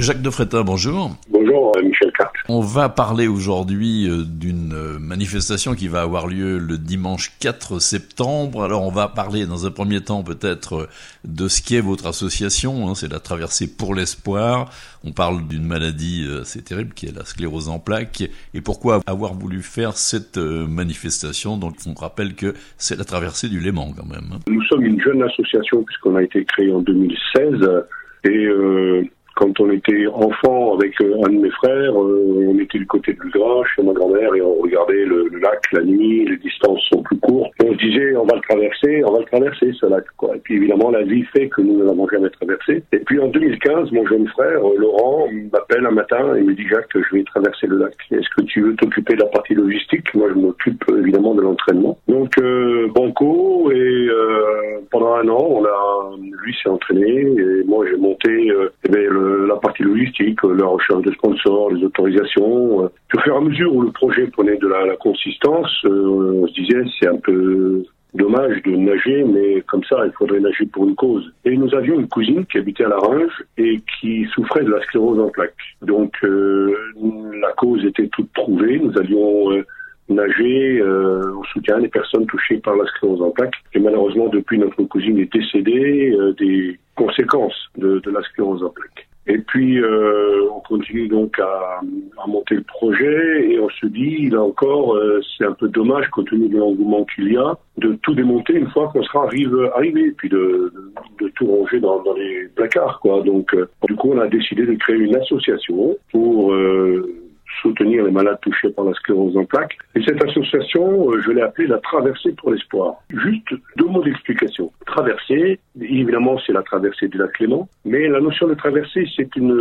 Jacques de Frétin, bonjour. Bonjour Michel Carte. On va parler aujourd'hui d'une manifestation qui va avoir lieu le dimanche 4 septembre. Alors on va parler dans un premier temps peut-être de ce qu'est votre association, c'est la Traversée pour l'Espoir. On parle d'une maladie assez terrible qui est la sclérose en plaques. Et pourquoi avoir voulu faire cette manifestation? Donc on rappelle que c'est la Traversée du Léman quand même. Nous sommes une jeune association puisqu'on a été créé en 2016 et quand on était enfant avec un de mes frères, on était du côté de l'Udra, chez ma grand-mère, et on regardait le lac la nuit, les distances sont plus courtes. Et on se disait, on va le traverser ce lac, quoi. Et puis évidemment, la vie fait que nous ne l'avons jamais traversé. Et puis en 2015, mon jeune frère, Laurent, m'appelle un matin et me dit, Jacques, je vais traverser le lac. Est-ce que tu veux t'occuper de la partie logistique? Moi, je m'occupe évidemment de l'entraînement. Donc, banco, et pendant un an, lui s'est entraîné, et moi j'ai monté la partie logistique, la recherche de sponsors, les autorisations. Au fur et à mesure où le projet prenait de la consistance, on se disait c'est un peu dommage de nager, mais comme ça il faudrait nager pour une cause. Et nous avions une cousine qui habitait à La Ringe et qui souffrait de la sclérose en plaques. Donc la cause était toute trouvée, nous allions nager au soutien des personnes touchées par la sclérose en plaques. Et malheureusement, depuis, notre cousine est décédée des conséquences de la sclérose en plaques. Et puis, on continue donc à monter le projet et on se dit, là encore, c'est un peu dommage, compte tenu de l'engouement qu'il y a, de tout démonter une fois qu'on sera arrivé, puis de tout ranger dans les placards, quoi. Donc, du coup, on a décidé de créer une association pour soutenir les malades touchés par la sclérose en plaques. Et cette association, je l'ai appelée la Traversée pour l'Espoir. Juste 2 mots d'explication. Traversée, évidemment, c'est la traversée du lac Léman, mais la notion de traversée, c'est une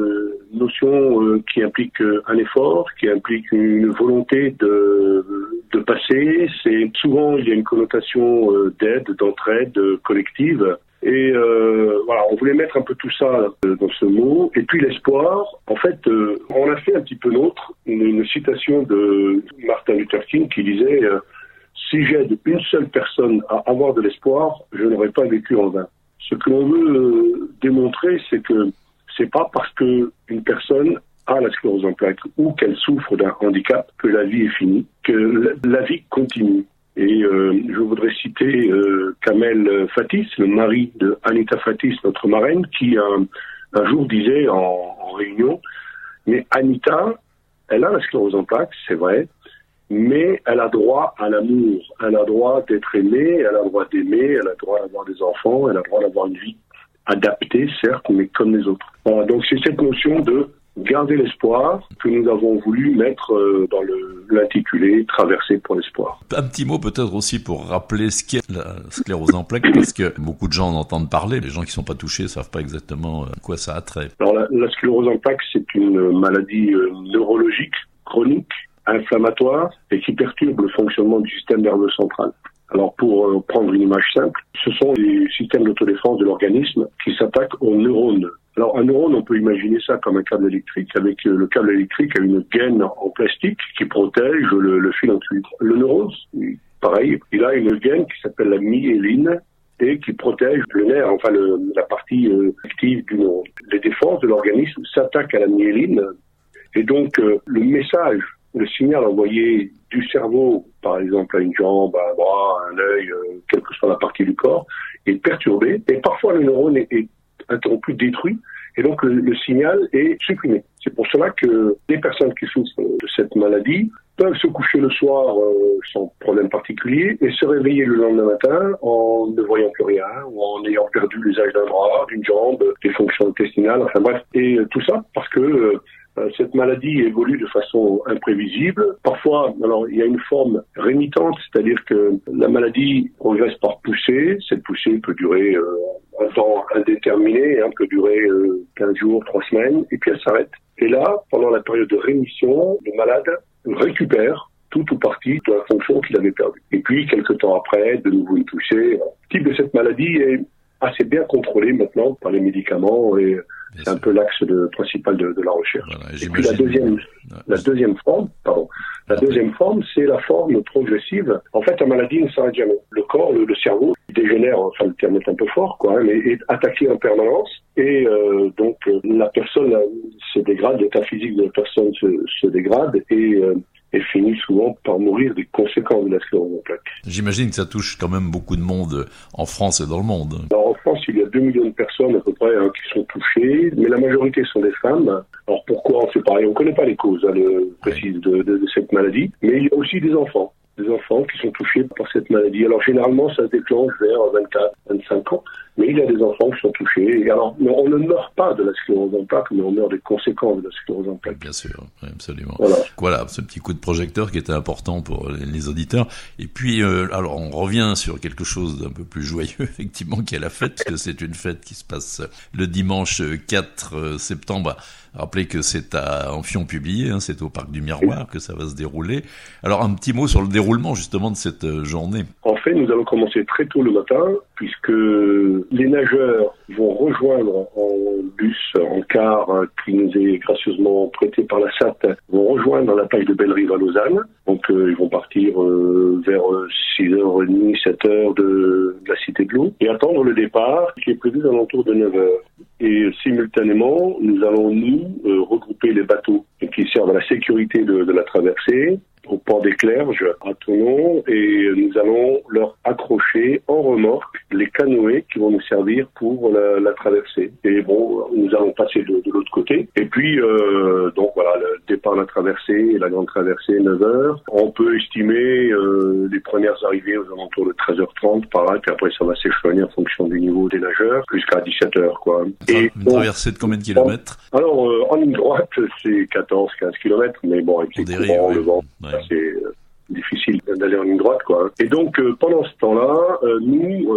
notion qui implique un effort, qui implique une volonté de passer. C'est souvent, il y a une connotation d'aide, d'entraide collective. Et voilà, on voulait mettre un peu tout ça dans ce mot. Et puis l'espoir, en fait, on a fait un petit peu nôtre une citation de Martin Luther King qui disait si j'aide une seule personne à avoir de l'espoir, je n'aurais pas vécu en vain. Ce que l'on veut démontrer, c'est que c'est pas parce que une personne a la sclérose en plaques ou qu'elle souffre d'un handicap que la vie est finie, que la vie continue. Et je voudrais citer Kamel Fatis, le mari de Anita Fatis, notre marraine, qui un jour disait en réunion, mais Anita, elle a la sclérose en plaques, c'est vrai, mais elle a droit à l'amour, elle a droit d'être aimée, elle a droit d'aimer, elle a droit d'avoir des enfants, elle a droit d'avoir une vie adaptée, certes, mais comme les autres. Voilà, donc c'est cette notion de garder l'espoir que nous avons voulu mettre dans l'intitulé Traversée pour l'espoir. Un petit mot peut-être aussi pour rappeler ce qu'est la sclérose en plaques, parce que beaucoup de gens en entendent parler, les gens qui ne sont pas touchés savent pas exactement à quoi ça a trait. Alors la sclérose en plaques, c'est une maladie neurologique, chronique, inflammatoire et qui perturbe le fonctionnement du système nerveux central. Alors pour prendre une image simple, ce sont les systèmes d'autodéfense de l'organisme qui s'attaquent aux neurones. Alors un neurone, on peut imaginer ça comme un câble électrique. Avec le câble électrique, il y a une gaine en plastique qui protège le fil en cuivre. Le neurone, pareil, il a une gaine qui s'appelle la myéline et qui protège le nerf, enfin la partie active du neurone. Les défenses de l'organisme s'attaquent à la myéline et donc le message, le signal envoyé du cerveau, par exemple à une jambe, à un bras, à un œil, quelle que soit la partie du corps, est perturbé et parfois le neurone est interrompu, détruit, et donc le signal est supprimé. C'est pour cela que les personnes qui souffrent de cette maladie peuvent se coucher le soir sans problème particulier et se réveiller le lendemain matin en ne voyant plus rien ou en ayant perdu l'usage d'un bras, d'une jambe, des fonctions intestinales, enfin bref. Et tout ça parce que cette maladie évolue de façon imprévisible. Parfois, alors il y a une forme rémitante, c'est-à-dire que la maladie progresse par poussée. Cette poussée peut durer un temps indéterminé, peut durer 15 jours, 3 semaines, et puis elle s'arrête. Et là, pendant la période de rémission, le malade récupère tout ou partie de la fonction qu'il avait perdue. Et puis, quelques temps après, de nouveau une poussée. Le type de cette maladie est assez bien contrôlé maintenant par les médicaments et C'est un peu l'axe principal de la recherche. Voilà, et puis la deuxième forme, c'est la forme progressive. En fait, la maladie ne s'arrête jamais. Le corps, le cerveau, il dégénère, enfin le terme est un peu fort, quoi, mais est attaqué en permanence. Et donc la personne se dégrade, l'état physique de la personne se dégrade et finit souvent par mourir des conséquences de la sclérose en plaques. J'imagine que ça touche quand même beaucoup de monde en France et dans le monde. Alors en France, il y a 2 millions de personnes à peu près qui sont touchées, mais la majorité sont des femmes. Alors pourquoi on sait pas, on ne connaît pas les causes précises de cette maladie, mais il y a aussi des enfants qui sont touchés par cette maladie. Alors généralement, ça se déclenche vers 24, 25 ans, mais il y a des enfants qui sont touchés. Et alors, on ne meurt pas de la sclérose en plaques, mais on meurt des conséquences de la sclérose en plaques. Bien sûr, absolument. Voilà, ce petit coup de projecteur qui était important pour les auditeurs. Et puis, alors, on revient sur quelque chose d'un peu plus joyeux, effectivement, qui est la fête, parce que c'est une fête qui se passe le dimanche 4 septembre. Rappelez que c'est à Amphion-Publié, c'est au Parc du Miroir que ça va se dérouler. Alors, un petit mot sur le déroulement, justement, de cette journée. En fait, nous allons commencer très tôt le matin, puisque les nageurs vont rejoindre en bus, en car, qui nous est gracieusement prêté par la SAT, vont rejoindre la plage de Bellerive à Lausanne. Donc, ils vont partir vers 6h30, 7h de la Cité de l'Eau et attendre le départ, qui est prévu à l'entour de 9h. Et simultanément, nous allons regrouper les bateaux qui servent à la sécurité de la traversée au port des Clerges à Thonon, et nous allons leur accrocher en remorque les canoës qui vont nous servir pour la traversée. Et bon, nous allons passer de l'autre côté. Et puis, donc voilà, le départ de la traversée et la grande traversée, 9h. On peut estimer les premières arrivées aux alentours de 13h30 par là, puis après ça va s'échelonner en fonction du niveau des nageurs jusqu'à 17h, quoi. Et une traversée de combien de kilomètres? Alors, en ligne droite, c'est 14-15 kilomètres, mais bon, avec les courants, le vent, c'est difficile d'aller en ligne droite, quoi. Et donc, pendant ce temps-là, nous,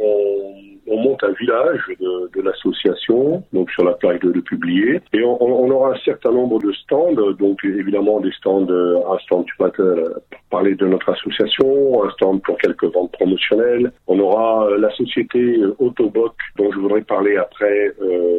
on monte un village de l'association, donc sur la plage de Publié, et on aura un certain nombre de stands, donc évidemment des stands, un stand tu vas parler de notre association, un stand pour quelques ventes promotionnelles. On aura la société Autoboc, dont je voudrais parler après,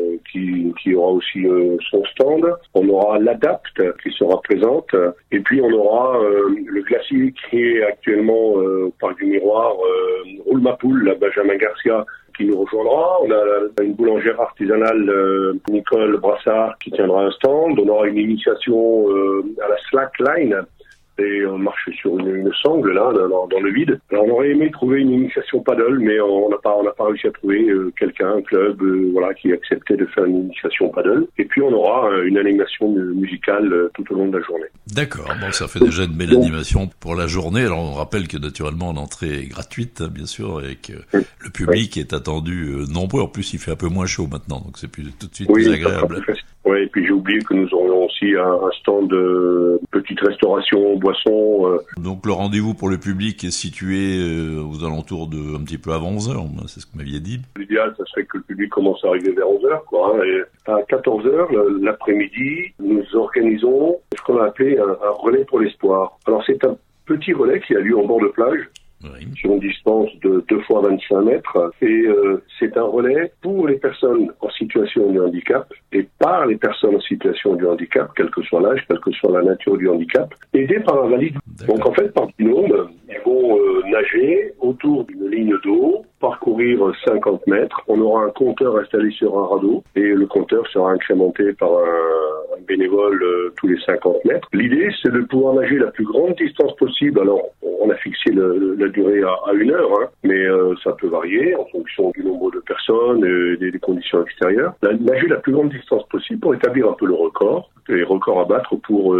qui aura aussi son stand. On aura l'Adapt qui sera présente, et puis on aura le glacier qui est actuellement au Parc du Miroir, Roule ma poule, la Benjamin Garcia, qui nous rejoindra. On a une boulangère artisanale, Nicole Brassard, qui tiendra un stand. On aura une initiation à la slackline, et on marche sur une sangle là dans le vide. Alors on aurait aimé trouver une initiation paddle, mais on n'a pas réussi à trouver un club qui acceptait de faire une initiation paddle. Et puis on aura une animation musicale tout au long de la journée. D'accord, bon, ça fait déjà une belle animation pour la journée. Alors on rappelle que naturellement l'entrée est gratuite, bien sûr, et que le public est attendu nombreux. En plus il fait un peu moins chaud maintenant, donc c'est tout de suite plus agréable. Oui, et puis j'ai oublié que nous aurions aussi un stand de petite restauration, boissons. Donc le rendez-vous pour le public est situé aux alentours de un petit peu avant 11h, c'est ce que vous m'aviez dit. L'idéal, ça serait que le public commence à arriver vers 11h, quoi. Et à 14h, l'après-midi, nous organisons ce qu'on a appelé un relais pour l'espoir. Alors c'est un petit relais qui a lieu en bord de plage, sur une distance de 2 fois 25 mètres. Et c'est un relais pour les personnes en situation de handicap et par les personnes en situation de handicap, quel que soit l'âge, quelle que soit la nature du handicap, aidés par un valide. Donc en fait, par binôme, ils vont nager autour d'une ligne d'eau, parcourir 50 mètres. On aura un compteur installé sur un radeau et le compteur sera incrémenté par un bénévole tous les 50 mètres. L'idée, c'est de pouvoir nager la plus grande distance possible. Alors, on a fixé la durée à 1 heure, mais ça peut varier en fonction du nombre de personnes et des conditions extérieures. Nager la plus grande distance possible pour établir un peu le record, et record à battre pour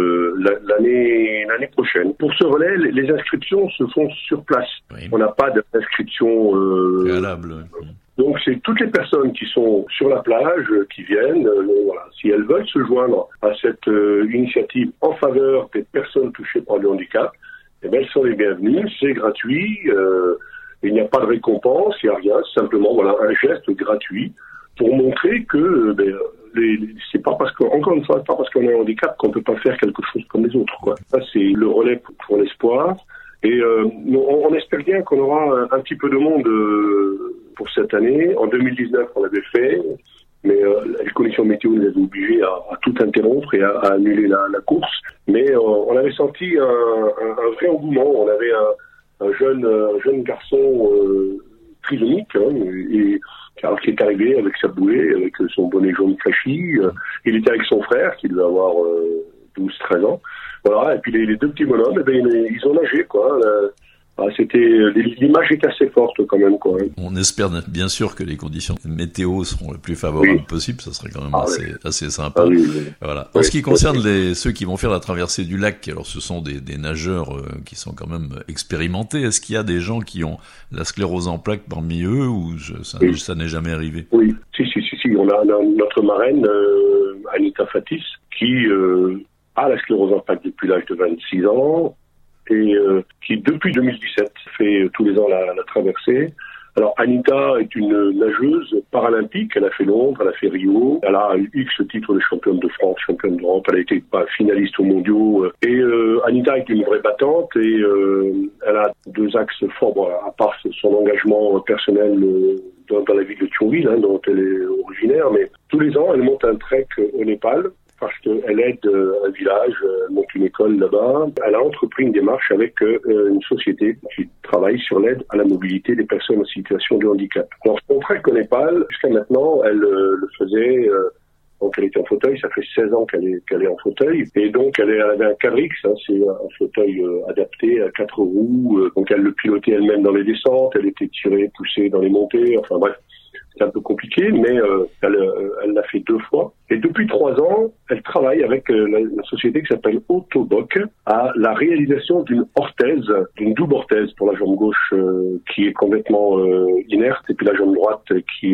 l'année prochaine. Pour ce relais, les inscriptions se font sur place. Oui. On n'a pas d'inscription préalable. Donc c'est toutes les personnes qui sont sur la plage qui viennent. Si elles veulent se joindre à cette initiative en faveur des personnes touchées par le handicap, elles sont les bienvenues. C'est gratuit. Il n'y a pas de récompense, il n'y a rien. C'est simplement un geste gratuit pour montrer que c'est pas parce encore une fois, pas parce qu'on a un handicap qu'on peut pas faire quelque chose comme les autres, quoi. Ça, c'est le relais pour l'espoir. Et on espère bien qu'on aura un petit peu de monde pour cette année. En 2019, on l'avait fait. mais les conditions météo nous avaient obligés à tout interrompre et à annuler la course. Mais on avait senti un vrai engouement. On avait un jeune garçon trisomique, alors qui est arrivé avec sa bouée, avec son bonnet jaune flashy. Il était avec son frère, qui devait avoir 12-13 ans. Voilà, et puis les deux petits bonhommes, ils ont nagé, quoi. L'image est assez forte quand même, quoi. On espère bien sûr que les conditions météo seront les plus favorables possibles. Ça serait quand même assez sympa. Voilà. En ce qui concerne ceux qui vont faire la traversée du lac, alors ce sont des nageurs qui sont quand même expérimentés. Est-ce qu'il y a des gens qui ont la sclérose en plaques parmi eux ou ça n'est jamais arrivé? Oui, si. On a notre marraine Anita Fatis qui a la sclérose en plaques depuis l'âge de 26 ans. Et qui, depuis 2017, fait tous les ans la traversée. Alors, Anita est une nageuse paralympique. Elle a fait Londres, elle a fait Rio. Elle a eu X titres de championne de France, championne d'Europe. Elle a été finaliste aux mondiaux. Et Anita est une vraie battante et elle a deux axes forts, à part son engagement personnel dans la ville de Thionville, dont elle est originaire. Mais tous les ans, elle monte un trek au Népal, parce qu'elle aide un village, elle monte une école là-bas. Elle a entrepris une démarche avec une société qui travaille sur l'aide à la mobilité des personnes en situation de handicap. Alors, son trek au Népal, jusqu'à maintenant, elle le faisait... donc elle était en fauteuil, ça fait 16 ans qu'elle est en fauteuil. Et donc elle avait un Cadrix, c'est un fauteuil adapté à 4 roues. Donc elle le pilotait elle-même dans les descentes, elle était tirée, poussée dans les montées, enfin bref. C'est un peu compliqué, mais elle l'a fait 2 fois. Et depuis 3 ans, elle travaille avec la société qui s'appelle Autoboc à la réalisation d'une orthèse, d'une double orthèse pour la jambe gauche qui est complètement inerte et puis la jambe droite qui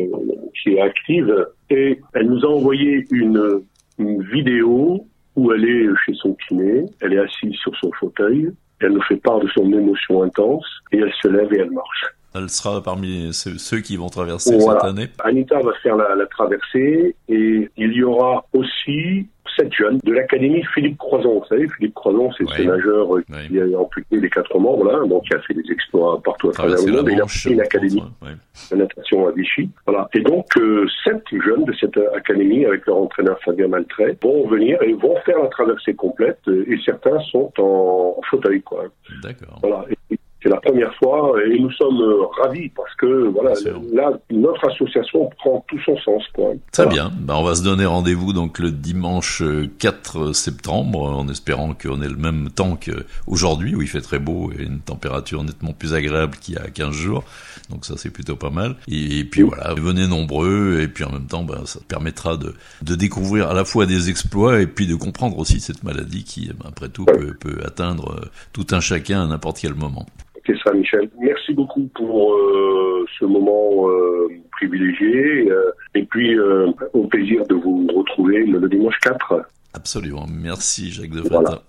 est active. Et elle nous a envoyé une vidéo où elle est chez son kiné, elle est assise sur son fauteuil, elle nous fait part de son émotion intense et elle se lève et elle marche. Elle sera parmi ceux qui vont traverser cette année. Anita va faire la traversée et il y aura aussi 7 jeunes de l'académie Philippe Croison. Vous savez, Philippe Croison, c'est ce nageur qui a amputé les 4 membres, là, donc qui a fait des exploits partout à travers le monde. Il a fait une académie de natation à Vichy. Voilà. Et donc, 7 jeunes de cette académie, avec leur entraîneur Fabien Maltrait, vont venir et vont faire la traversée complète. Et certains sont en fauteuil, quoi. D'accord. Voilà. C'est la première fois et nous sommes ravis parce que voilà, là, notre association prend tout son sens. Très bien. On va se donner rendez-vous donc le dimanche 4 septembre en espérant qu'on ait le même temps qu'aujourd'hui où il fait très beau et une température nettement plus agréable qu'il y a 15 jours. Donc ça, c'est plutôt pas mal. Et puis voilà, venez nombreux et puis en même temps, ça permettra de découvrir à la fois des exploits et puis de comprendre aussi cette maladie qui, après tout, peut atteindre tout un chacun à n'importe quel moment. C'est ça, Michel. Merci beaucoup pour ce moment privilégié et puis au plaisir de vous retrouver le dimanche 4. Absolument. Merci, Jacques Defretta. Voilà.